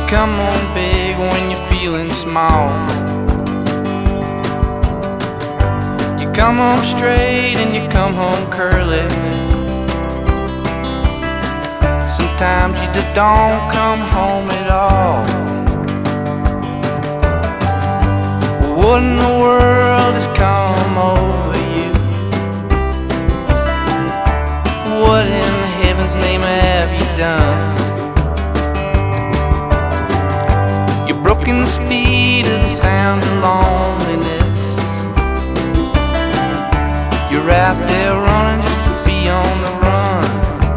come on big when you're feeling small. You come home straight and you come home curly. Sometimes you just don't come home at all. What in the world has come over you? What in heaven's name have you done? You're broken the speed of the sound of loneliness. You're out there running just to be on the run.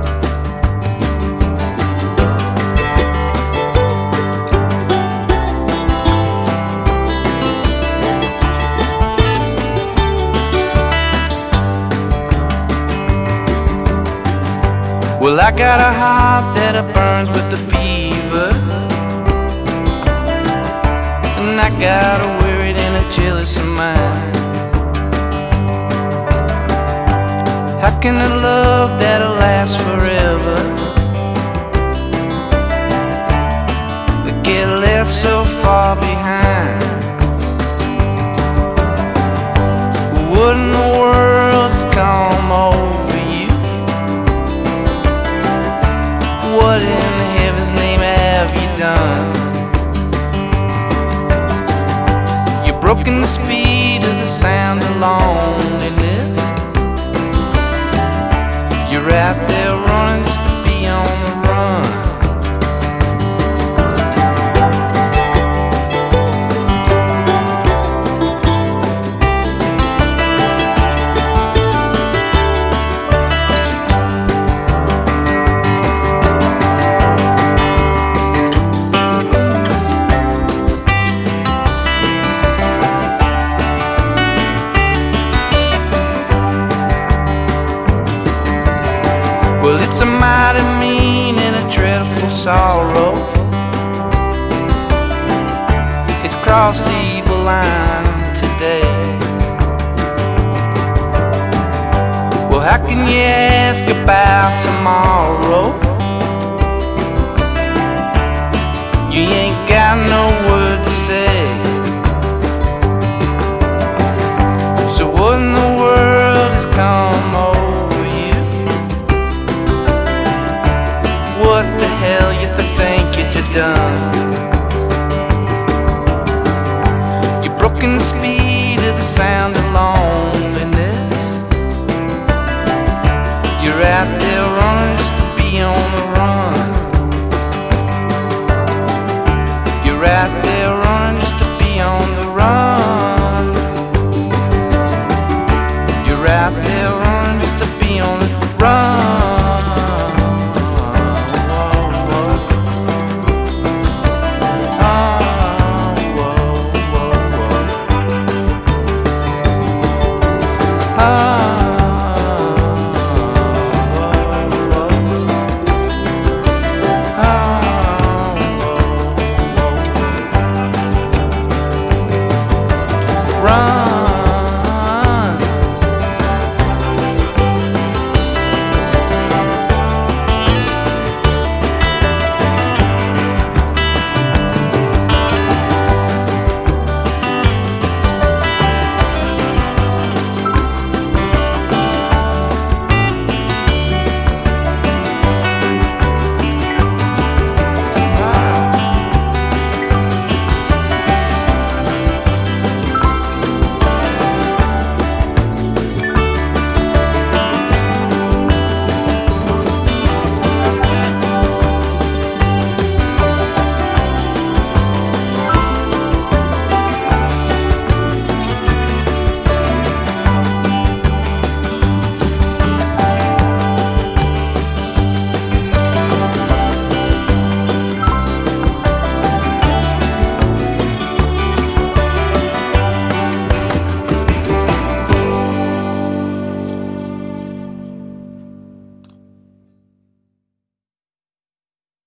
Well, I got a heart that burns with the fever, and I got a worried and a jealous mind. How can a love that'll last forever get left so far behind? What in the world has come over you? What in heaven's name have you done? You're broken the speed of the sound of loneliness. You're out there running just to be on the run. Well, it's a mighty mean and a dreadful sorrow. It's crossed the evil line today. Well, how can you ask about tomorrow? You ain't got no word to say. So what in the world has come over you? What the hell you think you done?